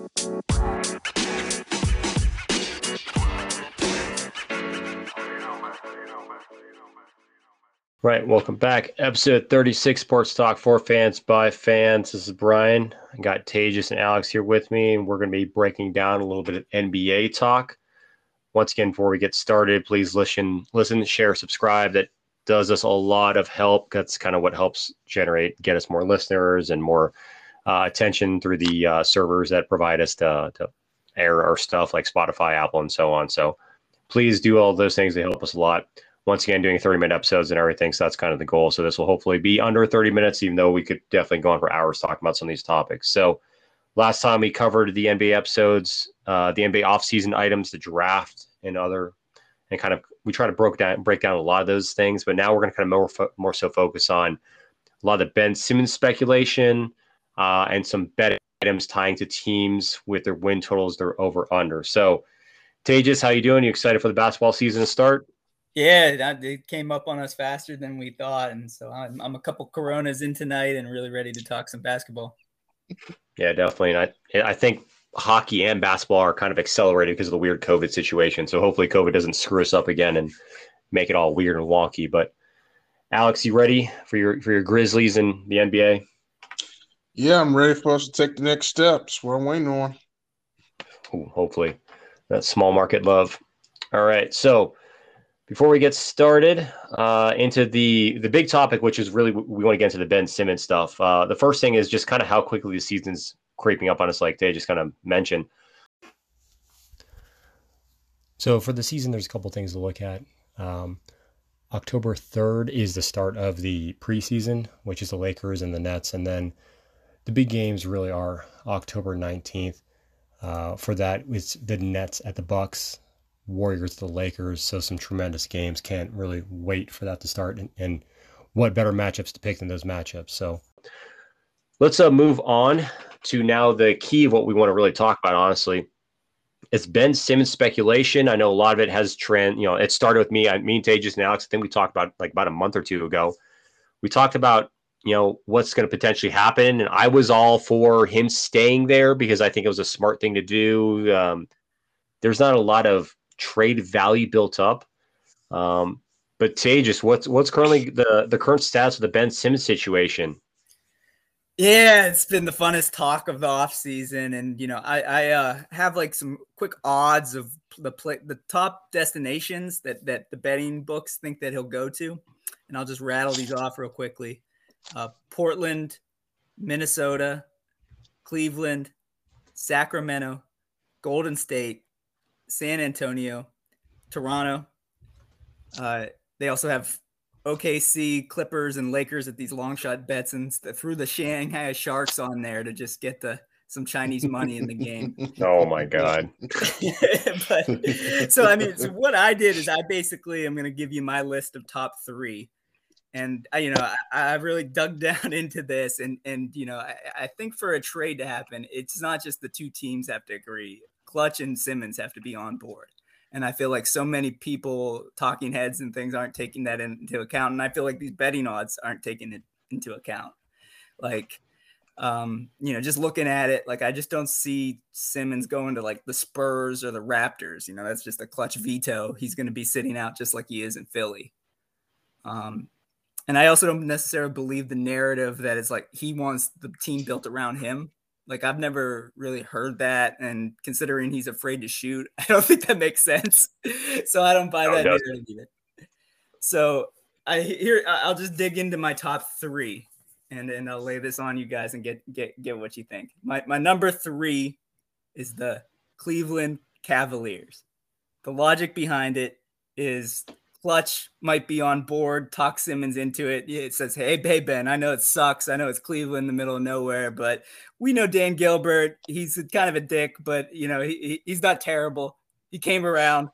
Right, welcome back. Episode 36, Sports Talk for fans by fans. This is Brian. I got Tejas and Alex here with me, and we're going to be breaking down a little bit of NBA talk. Once again, before we get started, please listen, share, subscribe. That does us a lot of help. That's kind of what helps get us more listeners and more attention through the servers that provide us to air our stuff like Spotify, Apple, and so on. So please do all those things. They help us a lot. Once again, doing 30-minute episodes and everything. So that's kind of the goal. So this will hopefully be under 30 minutes, even though we could definitely go on for hours talking about some of these topics. So last time we covered the NBA episodes, the NBA offseason items, the draft, and kind of we try to break down a lot of those things. But now we're going to kind of more so focus on a lot of the Ben Simmons speculation and some bet items tying to teams with their win totals, their over under. So Tejas, how you doing? You excited for the basketball season to start? Yeah, it came up on us faster than we thought, and so I'm a couple Coronas in tonight and really ready to talk some basketball. Yeah, definitely. And I think hockey and basketball are kind of accelerated because of the weird COVID situation. So hopefully COVID doesn't screw us up again and make it all weird and wonky. But Alex, you ready for your Grizzlies and the NBA? Yeah, I'm ready for us to take the next steps. What I'm waiting on. Ooh, hopefully, that small market love. All right, so before we get started into the big topic, which is really we want to get into the Ben Simmons stuff. The first thing is just kind of how quickly the season's creeping up on us, like they just kind of mentioned. So for the season, there's a couple things to look at. October 3rd is the start of the preseason, which is the Lakers and the Nets. And then the big games really are October 19th. For that, it's the Nets at the Bucks, Warriors, the Lakers. So some tremendous games. Can't really wait for that to start. And what better matchups to pick than those matchups? So let's move on to now the key of what we want to really talk about, honestly. It's Ben Simmons speculation. I know a lot of it has trend. You know, it started with me and Tejas and Alex. I think we talked about about a month or two ago. We talked about, what's going to potentially happen. And I was all for him staying there because I think it was a smart thing to do. There's not a lot of trade value built up. But Tejas, what's currently the current status of the Ben Simmons situation? Yeah, it's been the funnest talk of the offseason. And, I have like some quick odds of the top destinations that the betting books think that he'll go to. And I'll just rattle these off real quickly. Portland, Minnesota, Cleveland, Sacramento, Golden State, San Antonio, Toronto. They also have OKC, Clippers, and Lakers at these long shot bets, and threw the Shanghai Sharks on there to just get some Chinese money in the game. Oh my God. So what I did is I basically am going to give you my list of top three. And I really dug down into this, and I think for a trade to happen, it's not just the two teams have to agree. Klutch and Simmons have to be on board. And I feel like so many people, talking heads and things, aren't taking that into account. And I feel like these betting odds aren't taking it into account. Like, just looking at it, like I just don't see Simmons going to like the Spurs or the Raptors. That's just a Klutch veto. He's going to be sitting out just like he is in Philly. And I also don't necessarily believe the narrative that it's like he wants the team built around him. Like, I've never really heard that. And considering he's afraid to shoot, I don't think that makes sense. So I don't buy that narrative either. So I'll just dig into my top three and I'll lay this on you guys and get what you think. My number three is the Cleveland Cavaliers. The logic behind it is Klutch might be on board, talk Simmons into it. It says, hey, Ben, I know it sucks. I know it's Cleveland in the middle of nowhere, but we know Dan Gilbert. He's kind of a dick, but, he's not terrible. He came around.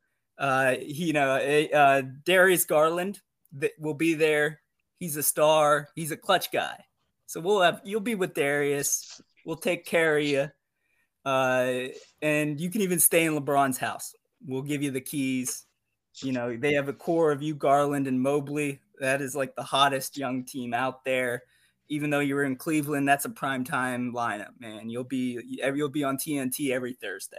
Darius Garland will be there. He's a star. He's a Klutch guy. So you'll be with Darius. We'll take care of you. And you can even stay in LeBron's house. We'll give you the keys. They have a core of you, Garland and Mobley. That is like the hottest young team out there. even though you were in Cleveland, that's a primetime lineup, man. You'll be on TNT every Thursday.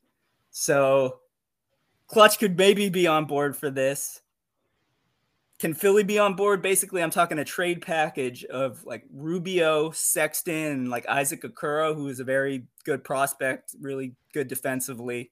So Clutch could maybe be on board for this. Can Philly be on board? Basically, I'm talking a trade package of like Rubio, Sexton, like Isaac Okoro, who is a very good prospect, really good defensively.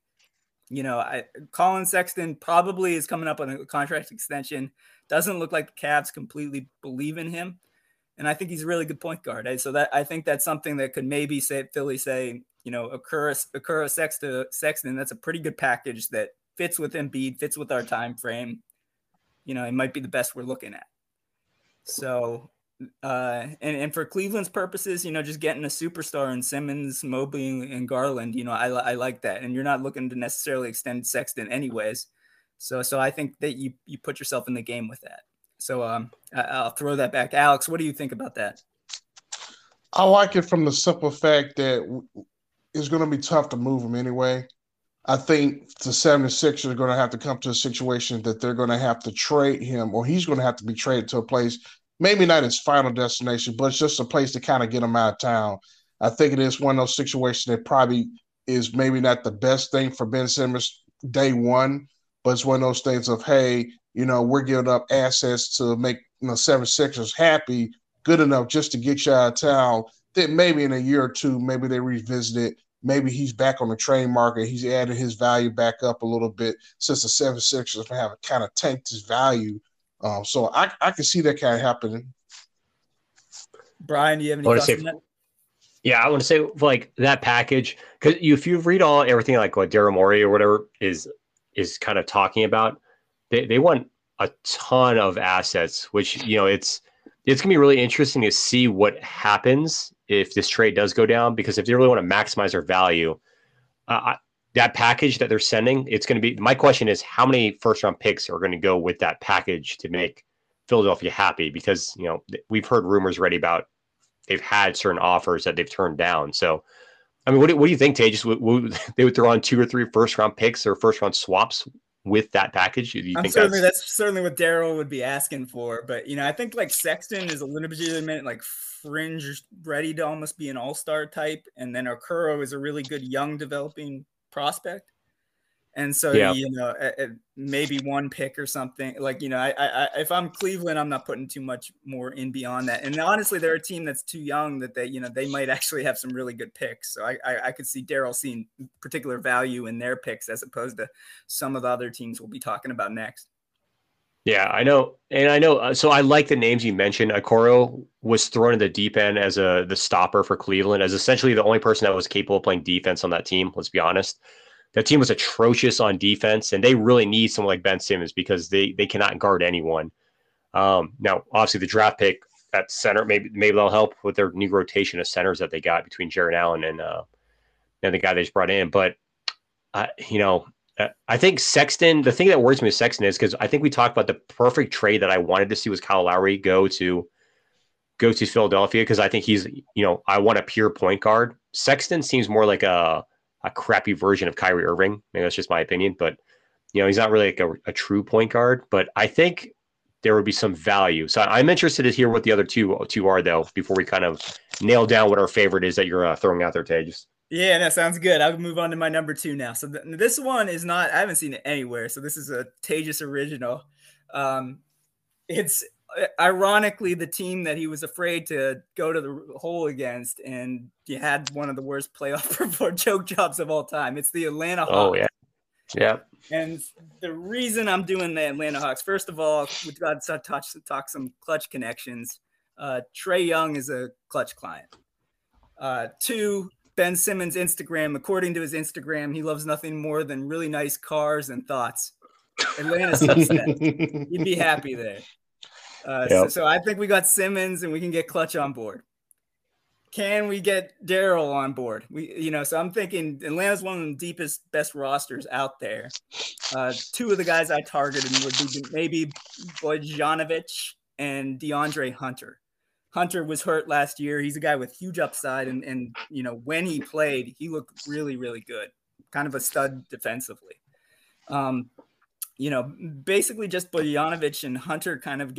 Colin Sexton probably is coming up on a contract extension. Doesn't look like the Cavs completely believe in him. And I think he's a really good point guard. So that I think that's something that could maybe Philly say, Okoro, Sexton, that's a pretty good package that fits with Embiid, fits with our time frame. It might be the best we're looking at. So, and for Cleveland's purposes, just getting a superstar in Simmons, Mobley, and Garland, I like that. And you're not looking to necessarily extend Sexton anyways. So I think that you put yourself in the game with that. So I'll throw that back. Alex, what do you think about that? I like it from the simple fact that it's going to be tough to move him anyway. I think the 76ers are going to have to come to a situation that they're going to have to trade him, or he's going to have to be traded to a place, maybe not his final destination, but it's just a place to kind of get him out of town. I think it is one of those situations that probably is maybe not the best thing for Ben Simmons day one, but it's one of those things of, hey, we're giving up assets to make 76ers happy, good enough just to get you out of town. Then maybe in a year or two, maybe they revisit it. Maybe he's back on the trade market. He's added his value back up a little bit since the 76ers have kind of tanked his value. So I can see that kind of happening. Brian, do you have any thoughts on that? Yeah, I want to say like that package, because if you read everything like what Daryl Morey or whatever is kind of talking about, they want a ton of assets, which it's gonna be really interesting to see what happens if this trade does go down, because if they really want to maximize their value, that package that they're sending, it's going to be, my question is how many first round picks are going to go with that package to make Philadelphia happy? Because, we've heard rumors already about they've had certain offers that they've turned down. So, I mean, what do you think, Tejas? They would throw on 2 or 3 first round picks or first round swaps with that package? Do you think that's certainly what Daryl would be asking for? But I think like Sexton is a legitimate like fringe, ready to almost be an all-star type, and then Okoro is a really good young developing prospect. And so maybe one pick or something like if I'm Cleveland, I'm not putting too much more in beyond that. And honestly, they're a team that's too young that they might actually have some really good picks. So I could see Daryl seeing particular value in their picks as opposed to some of the other teams we'll be talking about next. Yeah, I know. And I know. So I like the names you mentioned. Okoro was thrown in the deep end as the stopper for Cleveland, as essentially the only person that was capable of playing defense on that team. Let's be honest. That team was atrocious on defense, and they really need someone like Ben Simmons because they cannot guard anyone. Now, obviously, the draft pick at center, maybe they'll help with their new rotation of centers that they got between Jarrett Allen and the guy they just brought in. But, I think Sexton, the thing that worries me with Sexton is because I think we talked about the perfect trade that I wanted to see was Kyle Lowry go to Philadelphia, because I think he's, I want a pure point guard. Sexton seems more like a crappy version of Kyrie Irving. Maybe that's just my opinion, but he's not really like a true point guard, but I think there would be some value. So I'm interested to hear what the other two are though, before we kind of nail down what our favorite is that you're throwing out there, Tejas. Yeah, that sounds good. I'll move on to my number 2 now. So this one is not, I haven't seen it anywhere. So this is a Tejas original. It's ironically the team that he was afraid to go to the hole against, and you had one of the worst playoff choke jobs of all time. It's the Atlanta Hawks. Oh, yeah. Yeah. And the reason I'm doing the Atlanta Hawks, first of all, we've got to talk some Clutch connections. Trae Young is a Clutch client. 2, Ben Simmons' Instagram. According to his Instagram, he loves nothing more than really nice cars and thoughts. Atlanta sunset. You'd be happy there. So I think we got Simmons and we can get Clutch on board. Can we get Daryl on board? So I'm thinking Atlanta's one of the deepest, best rosters out there. 2 of the guys I targeted would be maybe Bogdanovic and DeAndre Hunter. Hunter was hurt last year. He's a guy with huge upside, and when he played, he looked really, really good. Kind of a stud defensively. Basically just Bogdanovic and Hunter kind of get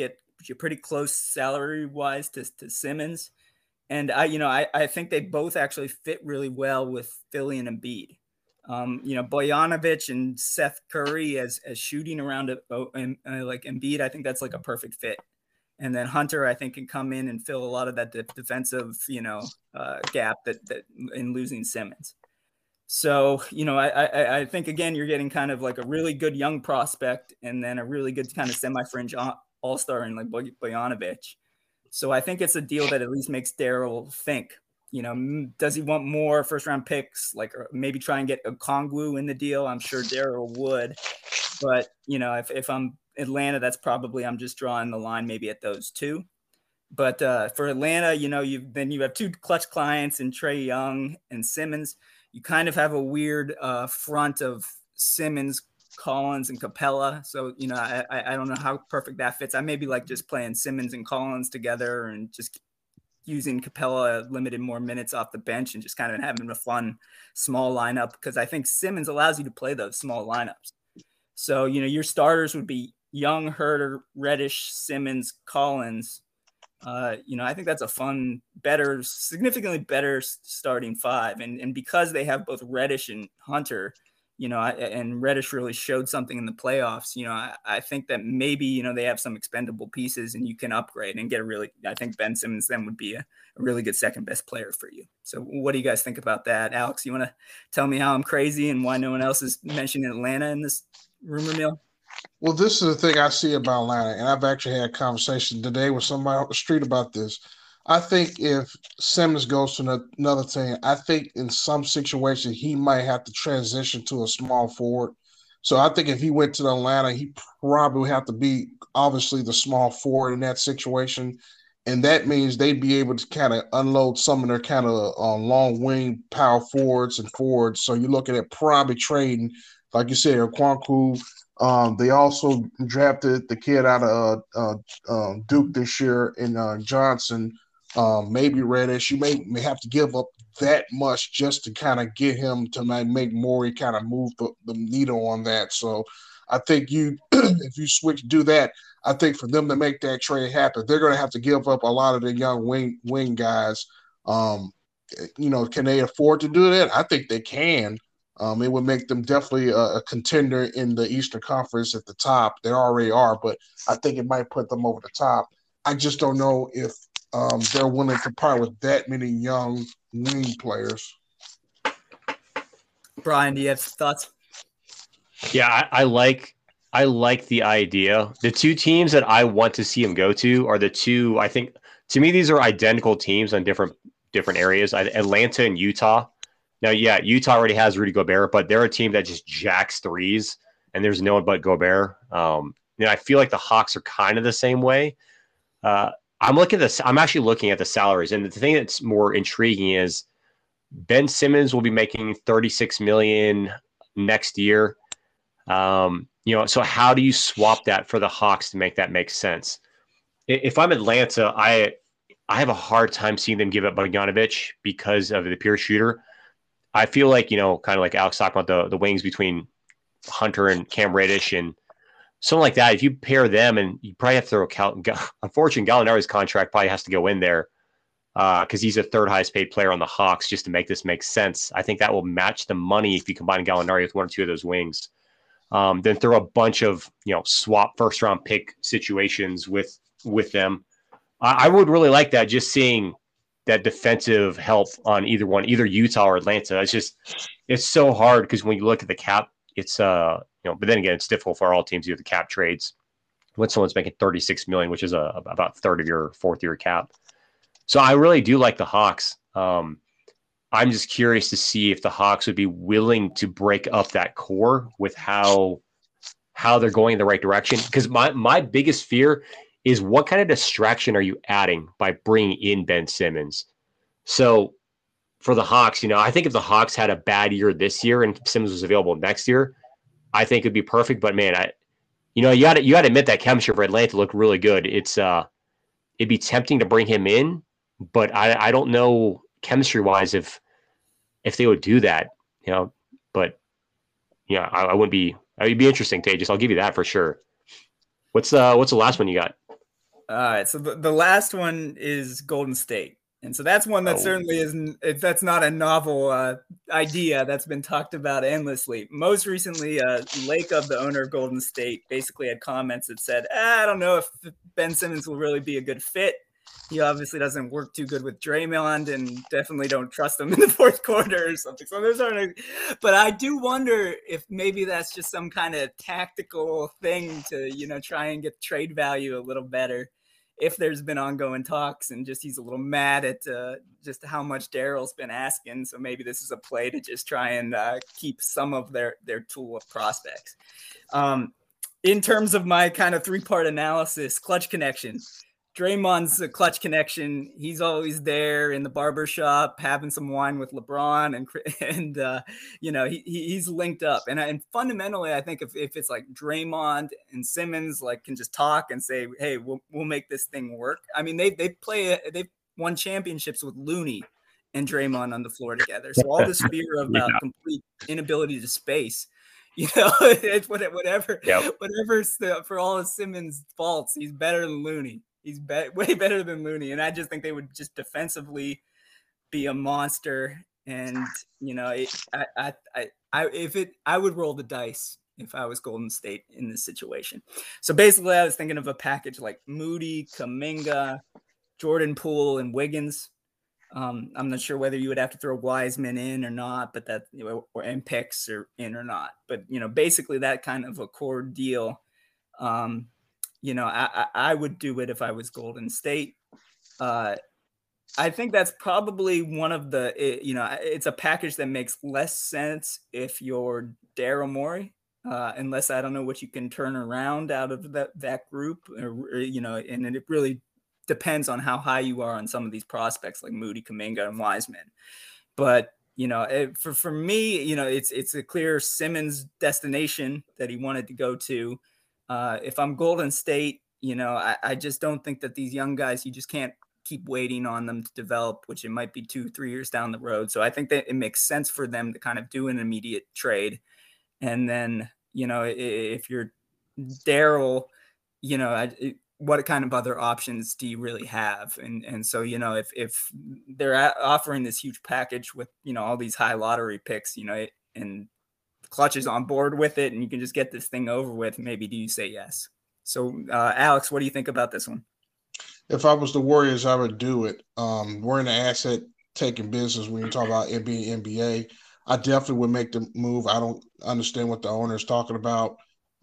pretty close salary wise to Simmons. And I think they both actually fit really well with Philly and Embiid. Bogdanovic and Seth Curry as shooting around it, like Embiid, I think that's like a perfect fit. And then Hunter, I think, can come in and fill a lot of that defensive, gap that in losing Simmons. So, I think, again, you're getting kind of like a really good young prospect and then a really good kind of semi-fringe all-star in like Bogdanovic. So I think it's a deal that at least makes Daryl think, does he want more first-round picks, like maybe try and get Okongwu in the deal? I'm sure Daryl would. But, if I'm Atlanta, that's probably, I'm just drawing the line maybe at those two. But for Atlanta, you have two clutch clients in Trae Young and Simmons. You kind of have a weird front of Simmons, Collins, and Capella. So, I don't know how perfect that fits. I maybe like just playing Simmons and Collins together and just using Capella limited more minutes off the bench and just kind of having a fun small lineup, because I think Simmons allows you to play those small lineups. So, your starters would be Young, Herter, Reddish, Simmons, Collins. I think that's a fun, significantly better starting five. And because they have both Reddish and Hunter, and Reddish really showed something in the playoffs, I think that maybe, they have some expendable pieces and you can upgrade and get I think Ben Simmons then would be a really good second best player for you. So what do you guys think about that? Alex, you want to tell me how I'm crazy and why no one else is mentioning Atlanta in this rumor mill? Well, this is the thing I see about Atlanta, and I've actually had a conversation today with somebody on the street about this. I think if Simmons goes to another team, I think in some situations he might have to transition to a small forward. So I think if he went to Atlanta, he probably would have to be obviously the small forward in that situation. And that means they'd be able to kind of unload some of their kind of long wing power forwards and forwards. So you're looking at probably trading, like you said, Okongwu. They also drafted the kid out of Duke this year in Johnson, maybe Reddish. You may have to give up that much just to kind of get him to make Morey kind of move the needle on that. So I think if you do that, I think for them to make that trade happen, they're going to have to give up a lot of the young wing guys. Can they afford to do that? I think they can. It would make them definitely a contender in the Eastern Conference at the top. They already are, but I think it might put them over the top. I just don't know if they're willing to part with that many young wing players. Brian, do you have thoughts? Yeah, I like the idea. The two teams that I want to see him go to are the two. I think to me these are identical teams on different areas. Atlanta and Utah. Now, yeah, Utah already has Rudy Gobert, but they're a team that just jacks threes, and there's no one but Gobert. I feel like the Hawks are kind of the same way. I'm actually looking at the salaries, and the thing that's more intriguing is Ben Simmons will be making $36 million next year. So how do you swap that for the Hawks to make that make sense? If I'm Atlanta, I have a hard time seeing them give up Bogdanovic because of the pure shooter. I feel like, kind of like Alex talking about the wings between Hunter and Cam Reddish and something like that. If you pair them, and you probably have to throw unfortunately, Gallinari's contract probably has to go in there because he's the third highest paid player on the Hawks just to make this make sense. I think that will match the money if you combine Gallinari with one or two of those wings. Then throw a bunch of, swap first round pick situations with them. I would really like that, just seeing that defensive help on either Utah or Atlanta. It's so hard because when you look at the cap, it's but then again, it's difficult for all teams to do the cap trades when someone's making $36 million, which is about a third of your fourth year cap. So I really do like the Hawks. I'm just curious to see if the Hawks would be willing to break up that core with how they're going in the right direction. Because my biggest fear is what kind of distraction are you adding by bringing in Ben Simmons? So for the Hawks, I think if the Hawks had a bad year this year and Simmons was available next year, I think it'd be perfect. But man, you got to admit that chemistry for Atlanta looked really good. It'd be tempting to bring him in, but I don't know chemistry wise if they would do that, But yeah, I wouldn't be. It'd be interesting, Tejas. I'll give you that for sure. What's the last one you got? All right, so the last one is Golden State. And so that's one that certainly isn't, that's not a novel idea that's been talked about endlessly. Most recently, Lacob, the owner of Golden State, basically had comments that said, I don't know if Ben Simmons will really be a good fit. He obviously doesn't work too good with Draymond, and definitely don't trust him in the fourth quarter or something. So those aren't, but I do wonder if maybe that's just some kind of tactical thing to, you know, try and get trade value a little better. If there's been ongoing talks and just he's a little mad at just how much Daryl's been asking. So maybe this is a play to just try and keep some of their tool of prospects. In terms of my kind of three-part analysis, clutch connection. Draymond's a clutch connection. He's always there in the barbershop having some wine with LeBron, and you know, he's linked up. And fundamentally, I think if it's like Draymond and Simmons like can just talk and say, hey, we'll make this thing work. I mean, they've won championships with Looney and Draymond on the floor together. So all this fear about complete inability to space, you know, it's whatever, for all of Simmons' faults, he's better than Looney. He's way better than Looney. And I just think they would just defensively be a monster. And, you know, I would roll the dice if I was Golden State in this situation. So basically I was thinking of a package like Moody, Kuminga, Jordan Poole, and Wiggins. I'm not sure whether you would have to throw Wiseman in or not, but that, you know, and picks are in or not. But, you know, basically that kind of a core deal. You know, I would do it if I was Golden State. I think that's probably one of the, you know, it's a package that makes less sense if you're Daryl Morey, unless I don't know what you can turn around out of that group, or, you know, and it really depends on how high you are on some of these prospects like Moody, Kuminga, and Wiseman. But, you know, for me, you know, it's a clear Simmons destination that he wanted to go to. If I'm Golden State, you know, I just don't think that these young guys, you just can't keep waiting on them to develop, which it might be 2-3 years down the road. So I think that it makes sense for them to kind of do an immediate trade. And then, you know, if you're Daryl, you know, what kind of other options do you really have? And so, you know, if they're offering this huge package with, you know, all these high lottery picks, you know, and Clutch is on board with it and you can just get this thing over with, maybe do you say yes? So, Alex, what do you think about this one? If I was the Warriors, I would do it. We're in the asset-taking business when you talk about NBA. I definitely would make the move. I don't understand what the owner is talking about.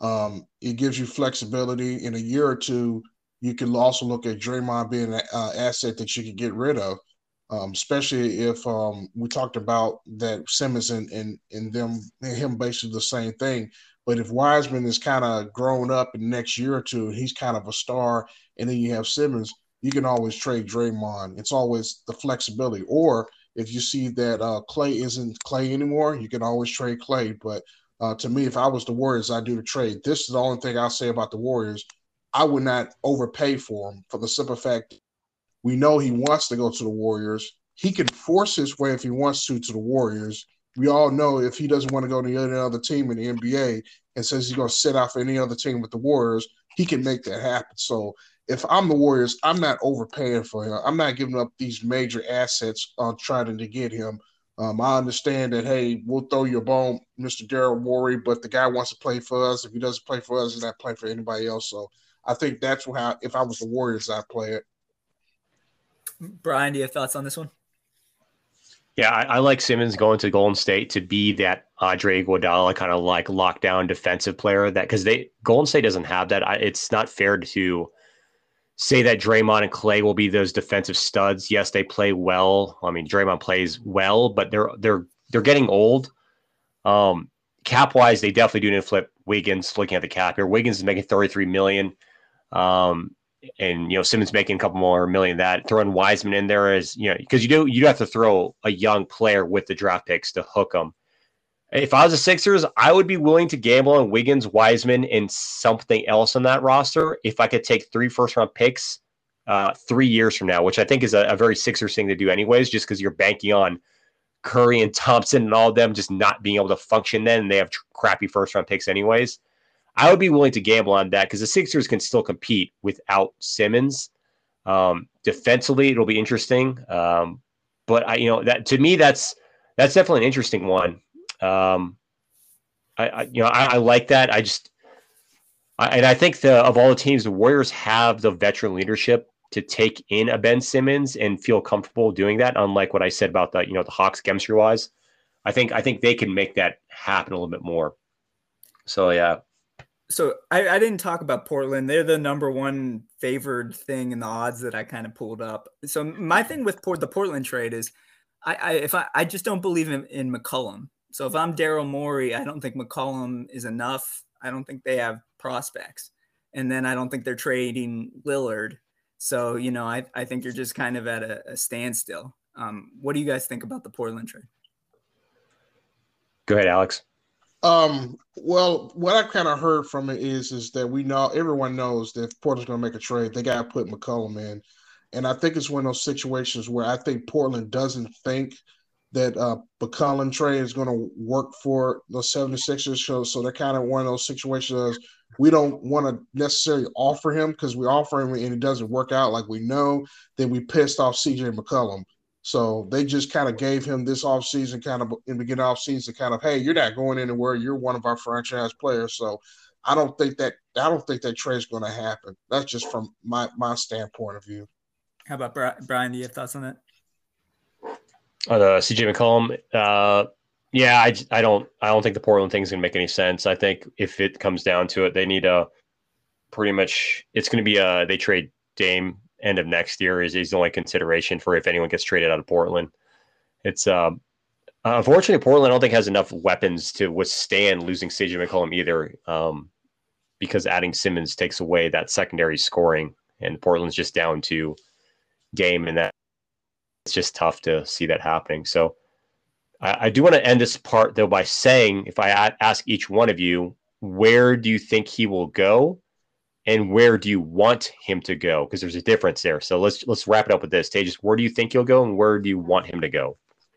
It gives you flexibility. In a year or two, you can also look at Draymond being an asset that you could get rid of. Especially if we talked about that Simmons and him basically the same thing. But if Wiseman is kind of grown up in the next year or two, he's kind of a star, and then you have Simmons, you can always trade Draymond. It's always the flexibility. Or if you see that Clay isn't Clay anymore, you can always trade Clay. But to me, if I was the Warriors, I'd do the trade. This is the only thing I'll say about the Warriors. I would not overpay for him for the simple fact we know he wants to go to the Warriors. He can force his way if he wants to the Warriors. We all know if he doesn't want to go to any other team in the NBA and says he's going to sit out for any other team with the Warriors, he can make that happen. So if I'm the Warriors, I'm not overpaying for him. I'm not giving up these major assets on trying to get him. I understand that, hey, we'll throw you a bone, Mr. Daryl Morey, but the guy wants to play for us. If he doesn't play for us, he's not playing for anybody else. So I think that's how, if I was the Warriors, I'd play it. Brian, do you have thoughts on this one? Yeah, I like Simmons going to Golden State to be that Andre Iguodala kind of like lockdown defensive player, that because Golden State doesn't have that. It's not fair to say that Draymond and Clay will be those defensive studs. Yes, they play well. I mean, Draymond plays well, but they're getting old. Cap wise, they definitely do need to flip Wiggins. Looking at the cap here, Wiggins is making $33 million. And, you know, Simmons making a couple more million that. Throwing Wiseman in there is, you know, because you have to throw a young player with the draft picks to hook them. If I was the Sixers, I would be willing to gamble on Wiggins, Wiseman, and something else on that roster if I could take 3 first-round picks 3 years from now, which I think is a very Sixers thing to do anyways, just because you're banking on Curry and Thompson and all of them just not being able to function then, and they have crappy first-round picks anyways. I would be willing to gamble on that because the Sixers can still compete without Simmons. Defensively, it'll be interesting. But that to me, that's definitely an interesting one. I like that. I think of all the teams, the Warriors have the veteran leadership to take in a Ben Simmons and feel comfortable doing that. Unlike what I said about the Hawks chemistry wise, I think they can make that happen a little bit more. So yeah. So I didn't talk about Portland. They're the number one favored thing in the odds that I kind of pulled up. So my thing with the Portland trade is I just don't believe in McCollum. So if I'm Daryl Morey, I don't think McCollum is enough. I don't think they have prospects. And then I don't think they're trading Lillard. So, I think you're just kind of at a standstill. What do you guys think about the Portland trade? Go ahead, Alex. Well, what I kind of heard from it is that everyone knows that if Portland's going to make a trade, they got to put McCollum in. And I think it's one of those situations where I think Portland doesn't think that McCollum trade is going to work for the 76ers. So they're kind of one of those situations we don't want to necessarily offer him because we offer him and it doesn't work out like we know, then we pissed off CJ McCollum. So they just kind of gave him this offseason, kind of in the beginning of offseason, kind of, hey, you're not going anywhere. You're one of our franchise players. So I don't think that trade is going to happen. That's just from my standpoint of view. How about Brian? Do you have thoughts on that? The CJ McCollum, yeah, I don't think the Portland thing is going to make any sense. I think if it comes down to it, they need pretty much it's going to be they trade Dame end of next year is the only consideration for if anyone gets traded out of Portland. It's unfortunately Portland I don't think has enough weapons to withstand losing CJ McCollum either, because adding Simmons takes away that secondary scoring, and Portland's just down to Dame, and that it's just tough to see that happening. So I do want to end this part though by saying, if I ask each one of you, where do you think he will go? And where do you want him to go? Because there's a difference there. So let's wrap it up with this. Tejas, where do you think he'll go and where do you want him to go?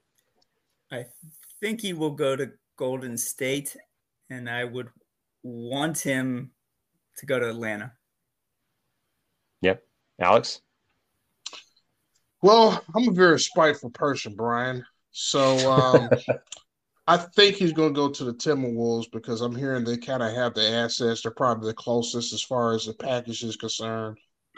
I think he will go to Golden State, and I would want him to go to Atlanta. Yep. Alex? Well, I'm a very spiteful person, Brian. So I think he's going to go to the Timberwolves because I'm hearing they kind of have the assets. They're probably the closest as far as the package is concerned.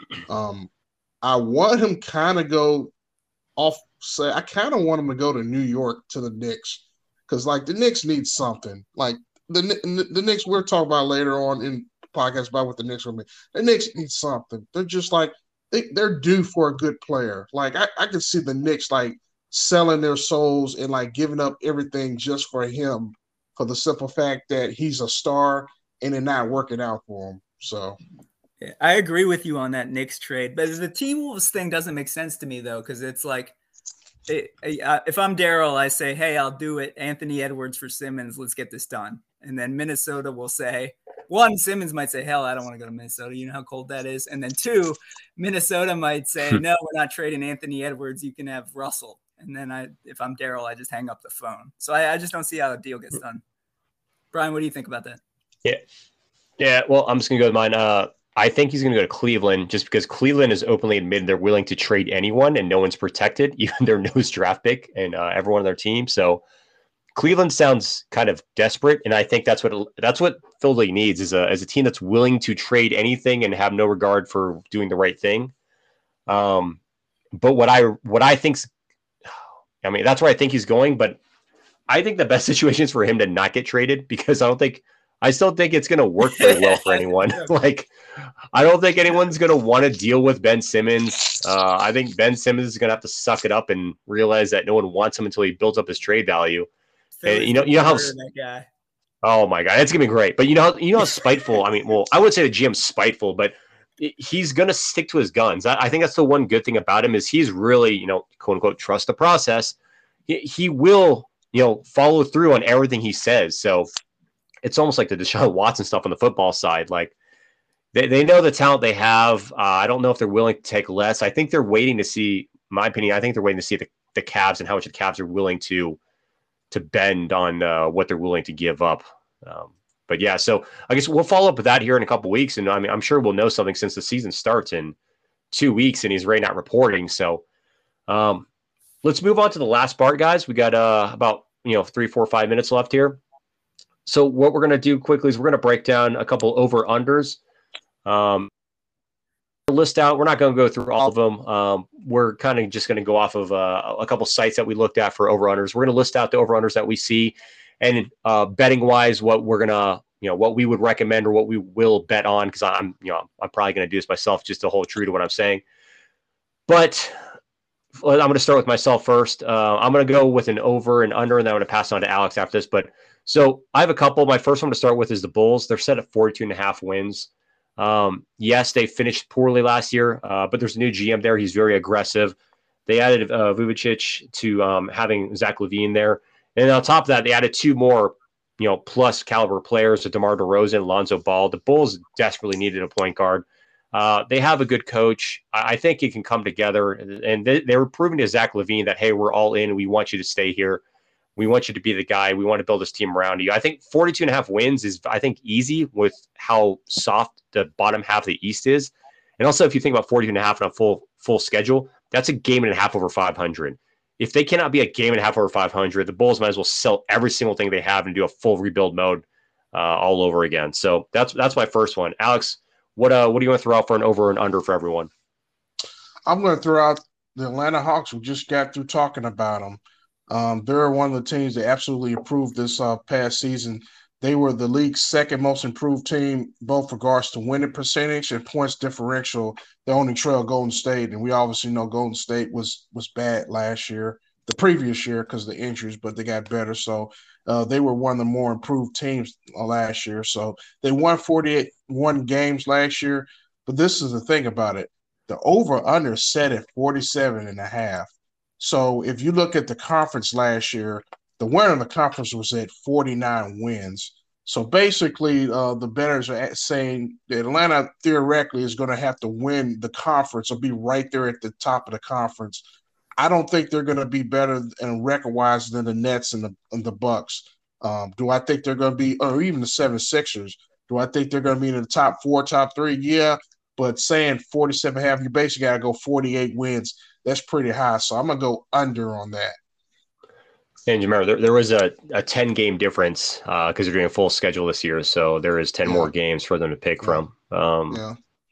I want him kind of go off. Say, I kind of want him to go to New York to the Knicks because, like, the Knicks need something. Like the Knicks, we'll talk about later on in the podcast about what the Knicks will be. The Knicks need something. They're just like they're due for a good player. Like I can see the Knicks like selling their souls and like giving up everything just for him, for the simple fact that he's a star and it not working out for him. So yeah, I agree with you on that Knicks trade, but the T-Wolves thing doesn't make sense to me though, because it's like if I'm Daryl, I say, hey, I'll do it. Anthony Edwards for Simmons. Let's get this done. And then Minnesota will say, one, Simmons might say, hell, I don't want to go to Minnesota. You know how cold that is. And then two, Minnesota might say, no, we're not trading Anthony Edwards. You can have Russell. And then if I'm Daryl, I just hang up the phone. So I just don't see how the deal gets done. Brian, what do you think about that? Yeah. Well, I'm just going to go with mine. I think he's going to go to Cleveland just because Cleveland has openly admitted they're willing to trade anyone and no one's protected, even their nose draft pick and everyone on their team. So Cleveland sounds kind of desperate, and I think that's what Philly needs is a team that's willing to trade anything and have no regard for doing the right thing. But what I think's, I mean, that's where I think he's going. But I think the best situation is for him to not get traded because I still think it's going to work very well for anyone. Like, I don't think anyone's going to want to deal with Ben Simmons. I think Ben Simmons is going to have to suck it up and realize that no one wants him until he builds up his trade value. And you know how that guy. Oh my God, it's gonna be great. But you know how spiteful. I mean, well, I would say the GM's spiteful, but he's gonna stick to his guns. I think that's the one good thing about him is he's really, quote unquote, trust the process. He will, follow through on everything he says. So it's almost like the Deshaun Watson stuff on the football side. Like they know the talent they have. I don't know if they're willing to take less. I think they're waiting to see. My opinion, I think they're waiting to see the Cavs and how much the Cavs are willing to bend on what they're willing to give up. But yeah, so I guess we'll follow up with that here in a couple weeks. And I mean, I'm sure we'll know something since the season starts in 2 weeks and he's right now reporting. So let's move on to the last part, guys. We got about 3, 4, 5 minutes left here. So what we're going to do quickly is we're going to break down a couple over-unders. List out. We're not going to go through all of them. We're kind of just going to go off of a couple sites that we looked at for over-unders. We're going to list out the over-unders that we see. And betting-wise, what we're going to, what we would recommend or what we will bet on, because I'm probably going to do this myself just to hold true to what I'm saying. But I'm going to start with myself first. I'm going to go with an over and under, and then I'm going to pass on to Alex after this. But so I have a couple. My first one to start with is the Bulls. They're set at 42.5 wins. Yes, they finished poorly last year, but there's a new GM there. He's very aggressive. They added Vucevic to having Zach LaVine there. And on top of that, they added 2 more, plus caliber players with DeMar DeRozan and Lonzo Ball. The Bulls desperately needed a point guard. They have a good coach. I think it can come together. And they were proving to Zach LaVine that, hey, we're all in. We want you to stay here. We want you to be the guy. We want to build this team around you. I think 42.5 wins is, I think, easy with how soft the bottom half of the East is. And also, if you think about 42.5 on a full schedule, that's a game and a half over 500. If they cannot be a game and a half over 500, the Bulls might as well sell every single thing they have and do a full rebuild mode all over again. So that's my first one. Alex, what do you want to throw out for an over and under for everyone? I'm going to throw out the Atlanta Hawks. We just got through talking about them. They're one of the teams that absolutely improved this past season. They were the league's second most improved team, both regards to winning percentage and points differential. They only trail Golden State, and we obviously know Golden State was bad last year, the previous year because of the injuries, but they got better. So they were one of the more improved teams last year. So they won 41 games last year. But this is the thing about it. The over-under set at 47.5. So if you look at the conference last year, the winner of the conference was at 49 wins. So basically, the bettors are saying that Atlanta theoretically is going to have to win the conference or be right there at the top of the conference. I don't think they're going to be better and record-wise than the Nets and the Bucks. Do I think they're going to be, or even the 76ers? Do I think they're going to be in the top 4, top 3? Yeah, but saying 47.5, you basically got to go 48 wins. That's pretty high. So I'm going to go under on that. And you remember, there was a 10-game difference because they're doing a full schedule this year. So there is 10 more games for them to pick from. I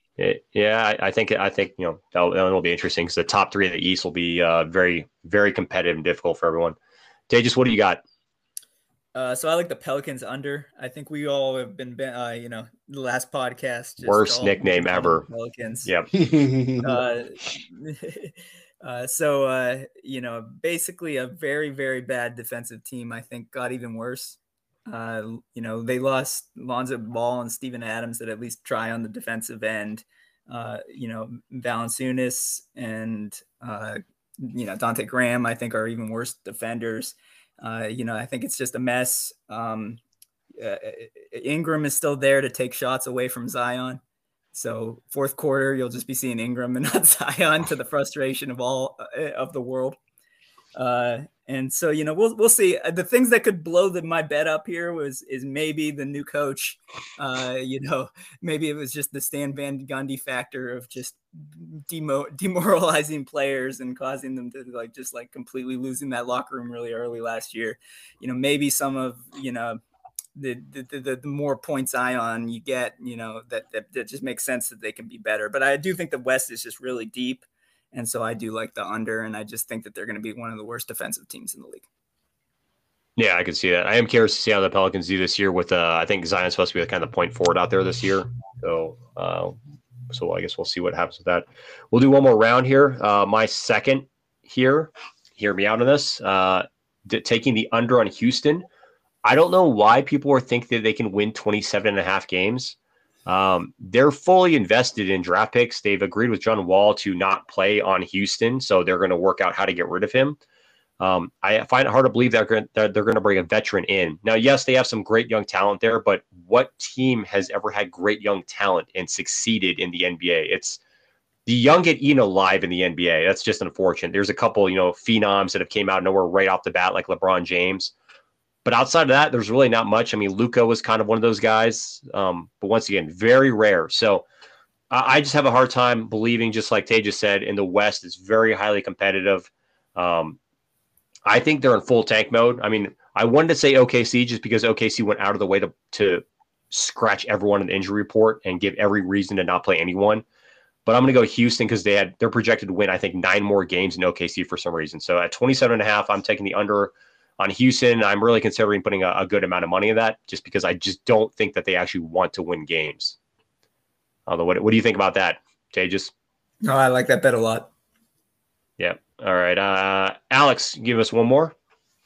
think that'll be interesting because the top 3 of the East will be very, very competitive and difficult for everyone. Tejas, what do you got? So I like the Pelicans under. I think we all have been the last podcast. Worst nickname ever. Pelicans. Yep. Basically a very, very bad defensive team, I think, got even worse. They lost Lonzo Ball and Steven Adams that at least try on the defensive end. Valanciunas and, Dante Graham, I think, are even worse defenders. I think it's just a mess. Ingram is still there to take shots away from Zion. So fourth quarter, you'll just be seeing Ingram and not Zion, to the frustration of all of the world. And so, we'll see. The things that could blow my bet up here is maybe the new coach. Maybe it was just the Stan Van Gundy factor of just demoralizing players and causing them to completely losing that locker room really early last year. Maybe some of the more points Zion you get, that just makes sense that they can be better. But I do think the West is just really deep. And so I do like the under, and I just think that they're going to be one of the worst defensive teams in the league. Yeah, I can see that. I am curious to see how the Pelicans do this year with, I think Zion's supposed to be the kind of point forward out there this year. So I guess we'll see what happens with that. We'll do one more round here. My second here, hear me out on this, taking the under on Houston. I don't know why people think that they can win 27.5 games. They're fully invested in draft picks. They've agreed with John Wall to not play on Houston, so they're going to work out how to get rid of him. I find it hard to believe that they're going to bring a veteran in. Now, yes, they have some great young talent there, but what team has ever had great young talent and succeeded in the NBA? It's the young get eaten alive in the NBA. That's just unfortunate. There's a couple, phenoms that have came out of nowhere right off the bat, like LeBron James. But outside of that, there's really not much. I mean, Luka was kind of one of those guys, but once again, very rare. So I just have a hard time believing, just like Tay just said, in the West, it's very highly competitive. I think they're in full tank mode. I mean, I wanted to say OKC just because OKC went out of the way to scratch everyone in the injury report and give every reason to not play anyone. But I'm going to go Houston because they're projected to win, I think, 9 more games than OKC for some reason. So at 27.5, I'm taking the under on Houston. I'm really considering putting a good amount of money in that just because I just don't think that they actually want to win games. Although, what do you think about that, Tejas? No, I like that bet a lot. Yeah. All right. Alex, give us one more.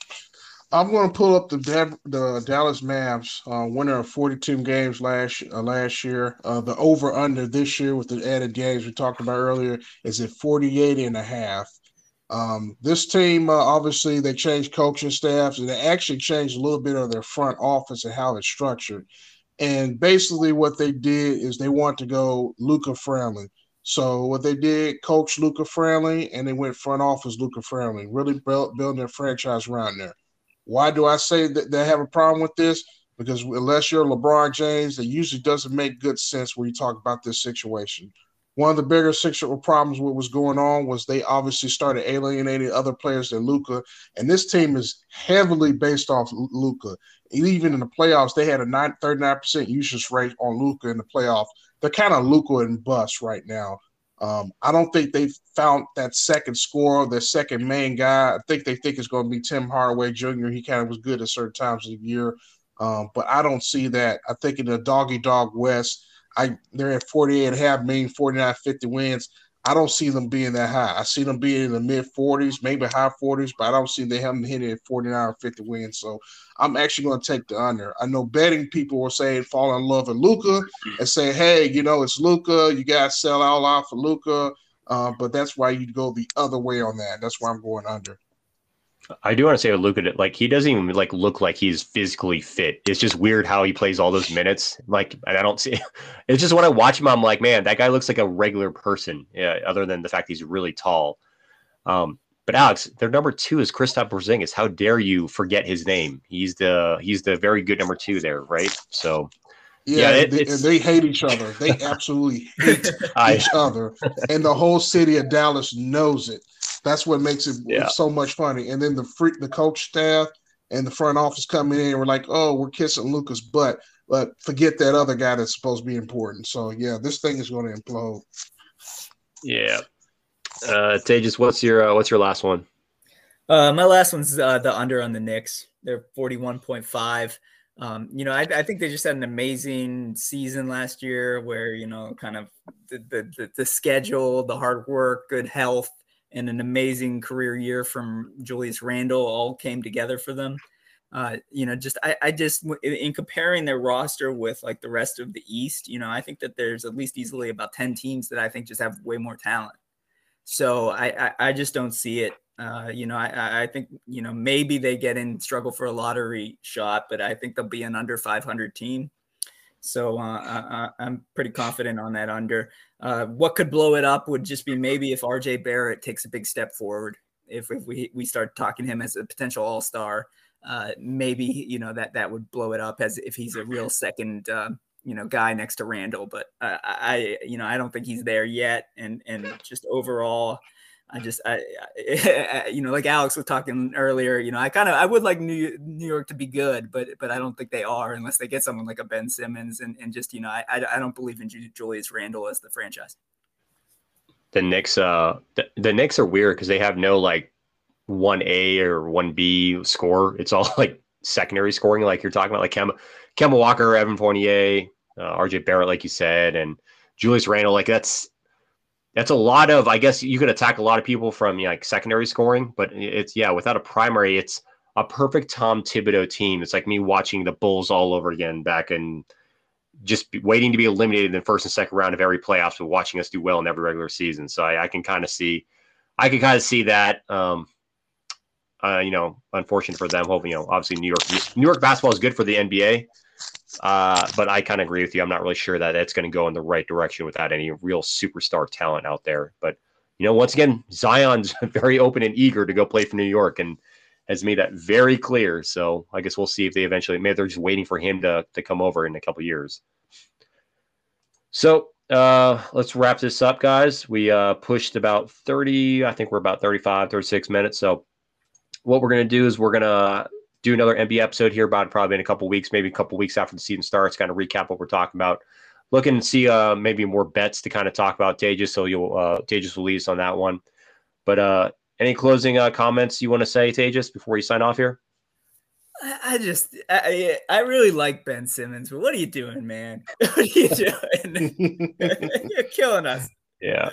I'm going to pull up the Dallas Mavs, winner of 42 games last year. The over-under this year with the added games we talked about earlier is at 48.5. This team, obviously, they changed coaching staffs, and they actually changed a little bit of their front office and how it's structured. And basically what they did is they want to go Luka friendly. So what they did, coach Luka friendly, and they went front office Luka friendly, really building their franchise around there. Why do I say that they have a problem with this? Because unless you're LeBron James, it usually doesn't make good sense when you talk about this situation. One of the bigger problems what was going on was they obviously started alienating other players than Luka, and this team is heavily based off Luka. Even in the playoffs, they had a 39% usage rate on Luka in the playoffs. They're kind of Luka and bust right now. I don't think they found that second scorer, their second main guy. I think they think it's going to be Tim Hardaway Jr. He kind of was good at certain times of the year, but I don't see that. I think in the dog West, they're at 48.5 million, 49, 50 wins. I don't see them being that high. I see them being in the mid-40s, maybe high 40s, but I don't see they haven't hit it at 49 or 50 wins. So I'm actually going to take the under. I know betting people were saying fall in love with Luka and say, hey, it's Luka. You got to sell all out for Luka. But that's why you go the other way on that. That's why I'm going under. I do want to say with Luka, like he doesn't even look like he's physically fit. It's just weird how he plays all those minutes. And I don't see. It's just when I watch him, I'm like, man, that guy looks like a regular person. Yeah, other than the fact he's really tall. But Alex, their number 2 is Kristaps Porzingis. How dare you forget his name? He's the very good number 2 there, right? So. Yeah, they hate each other. They absolutely hate each other, and the whole city of Dallas knows it. That's what makes it so much funny. And then the coach staff and the front office come in and we're like, oh, we're kissing Luka's butt, but forget that other guy that's supposed to be important. So yeah, this thing is going to implode. Yeah. Tejas, what's your last one? My last one's the under on the Knicks. They're 41.5. I think they just had an amazing season last year where, kind of the schedule, the hard work, good health, and an amazing career year from Julius Randle all came together for them. I just in comparing their roster with like the rest of the East, I think that there's at least easily about 10 teams that I think just have way more talent. So I just don't see it. I think, maybe they get in struggle for a lottery shot, but I think they'll be an under 500 team. So I'm pretty confident on that under. What could blow it up would just be maybe if RJ Barrett takes a big step forward. If we start talking him as a potential all-star, maybe, that would blow it up as if he's a real second, guy next to Randall. But I don't think he's there yet. And just overall, like Alex was talking earlier, I would like New York to be good, but I don't think they are unless they get someone like a Ben Simmons and just, I don't believe in Julius Randle as the franchise. The Knicks, the Knicks are weird because they have no 1A or 1B score. It's all secondary scoring, like you're talking about, like Kemba Walker, Evan Fournier, RJ Barrett, like you said, and Julius Randle. That's a lot of, I guess you could attack a lot of people from secondary scoring, but it's without a primary, it's a perfect Tom Thibodeau team. It's like me watching the Bulls all over again back and just waiting to be eliminated in the first and second round of every playoffs, but watching us do well in every regular season. So I can kind of see that. Unfortunate for them. Hopefully, obviously New York basketball is good for the NBA. But I kind of agree with you. I'm not really sure that it's going to go in the right direction without any real superstar talent out there. But, once again, Zion's very open and eager to go play for New York. And has made that very clear. So I guess we'll see if they eventually, maybe they're just waiting for him to come over in a couple years. So let's wrap this up, guys. We pushed about 30, I think we're about 35, 36 minutes. So what we're going to do is we're going to do another NBA episode here about probably in a couple weeks, maybe a couple weeks after the season starts, kind of recap what we're talking about. Looking and see maybe more bets to kind of talk about Tejas. So Tejas will lead us on that one. But any closing comments you want to say, Tejas, before you sign off here? I really like Ben Simmons, but what are you doing, man? What are you doing? You're killing us. Yeah.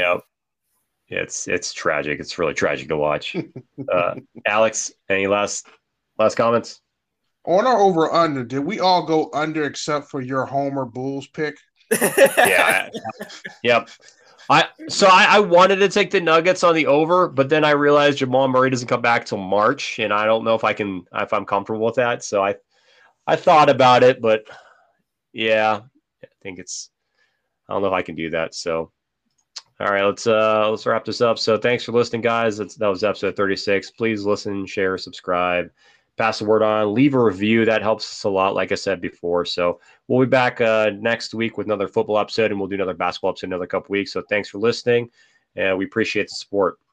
It's tragic. It's really tragic to watch. Alex, any last comments? On our over under, did we all go under except for your Homer Bulls pick? Yeah. Yep. I wanted to take the Nuggets on the over, but then I realized Jamal Murray doesn't come back till March, and I don't know if I'm comfortable with that. So I thought about it, but yeah, I think I don't know if I can do that. So all right, let's wrap this up. So thanks for listening, guys. That was episode 36. Please listen, share, subscribe, pass the word on, leave a review. That helps us a lot, like I said before. So we'll be back next week with another football episode, and we'll do another basketball episode in another couple weeks. So thanks for listening, and we appreciate the support.